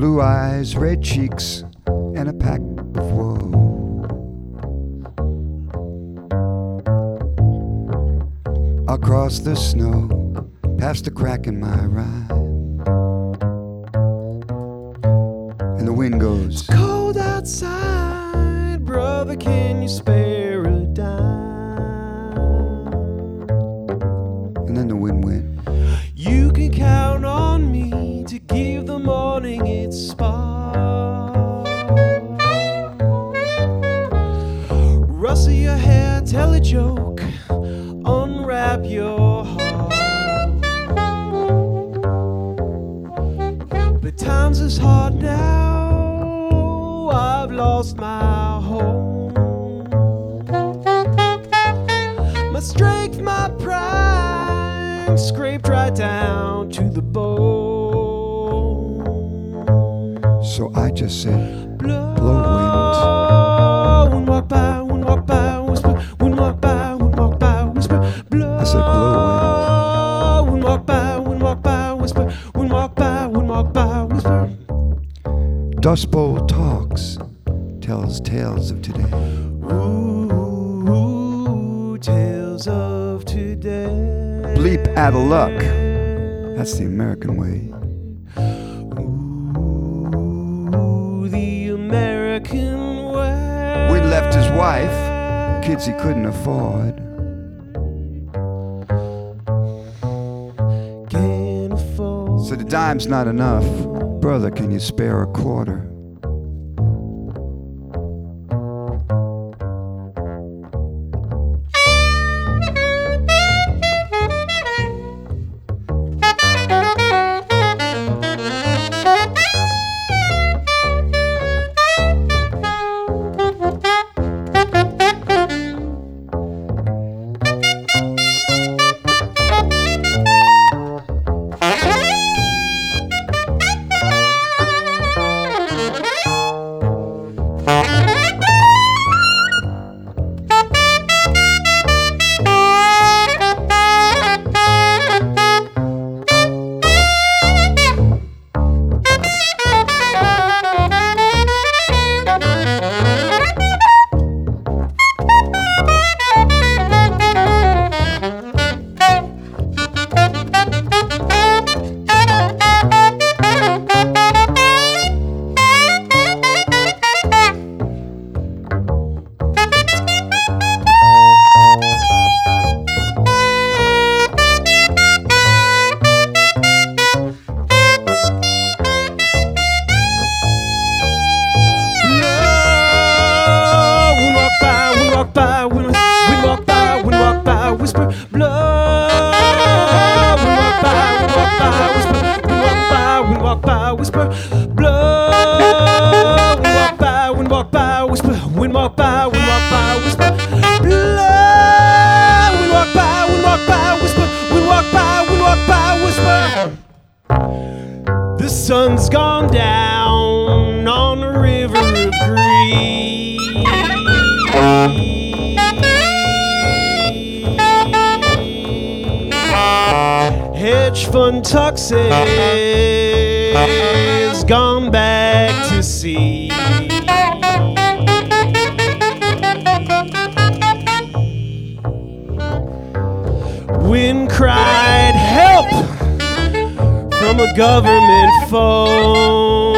blue eyes, red cheeks, and a pack of woe. Across the snow, past the crack in my ride, and the wind goes, "It's cold outside, brother, can you spare a dime?" and then the wind went, "You can count on me to give the morning its spark. Rustle your hair, tell a joke, unwrap your heart. But times is hard now, I've lost my home. My strength, my pride, scraped right down to the bone. so I just said, Blow, wind. wind walk by, whisper, wind walk by, whisper, blow. I said, blow, wind walk by, whisper, wind walk by, whisper. Dust Bowl talks, tells tales of today. Ooh, tales of today. Bleep out of luck, that's the American way. Ooh, the American way. Wind left his wife, kids he couldn't afford. Can't afford. So the dime's not enough, brother, can you spare a quarter? Whisper, blow. Wind walk by, whisper. Wind walk by, whisper, blow. Wind walk by, whisper. Wind walk by, whisper, blow. Wind walk by, whisper. Wind walk by, whisper. The sun's gone down on the river of greed. Hedge fund tuxes gone back to sea. Wind cried help from a government phone.